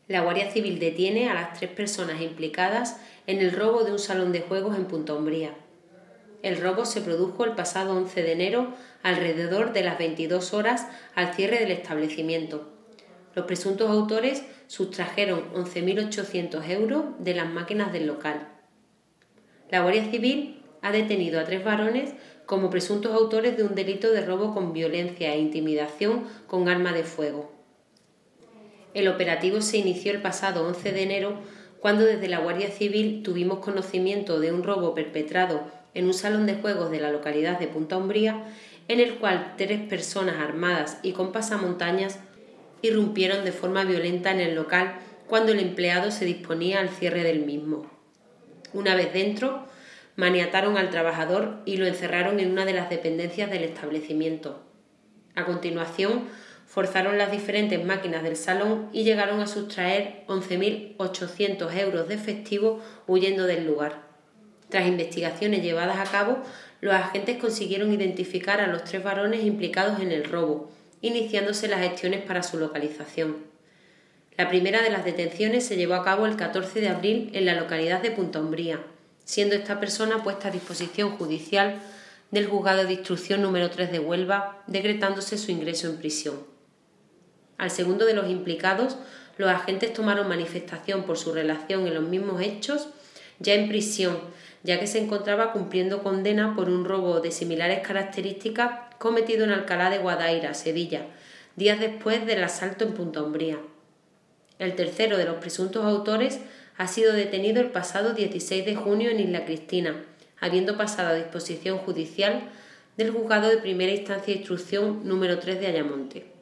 La Guardia Civil detiene a las 3 personas implicadas en el robo de un salón de juegos en Punta Umbría. El robo se produjo el pasado 11 de enero alrededor de las 22 horas al cierre del establecimiento. Los presuntos autores sustrajeron 11.800 euros de las máquinas del local. La Guardia Civil ha detenido a 3 varones como presuntos autores de un delito de robo con violencia e intimidación con arma de fuego. El operativo se inició el pasado 11 de enero cuando desde la Guardia Civil tuvimos conocimiento de un robo perpetrado en un salón de juegos de la localidad de Punta Umbría, en el cual 3 personas armadas y con pasamontañas irrumpieron de forma violenta en el local cuando el empleado se disponía al cierre del mismo. Una vez dentro, maniataron al trabajador y lo encerraron en una de las dependencias del establecimiento. A continuación, forzaron las diferentes máquinas del salón y llegaron a sustraer 11.800 euros de efectivo huyendo del lugar. Tras investigaciones llevadas a cabo, los agentes consiguieron identificar a los 3 varones implicados en el robo, iniciándose las gestiones para su localización. La primera de las detenciones se llevó a cabo el 14 de abril en la localidad de Punta Umbría, siendo esta persona puesta a disposición judicial del Juzgado de Instrucción número 3 de Huelva, decretándose su ingreso en prisión. Al segundo de los implicados, los agentes tomaron manifestación por su relación en los mismos hechos, ya en prisión, ya que se encontraba cumpliendo condena por un robo de similares características cometido en Alcalá de Guadaira, Sevilla, días después del asalto en Punta Umbría. El tercero de los presuntos autores ha sido detenido el pasado 16 de junio en Isla Cristina, habiendo pasado a disposición judicial del Juzgado de Primera Instancia de Instrucción número 3 de Ayamonte.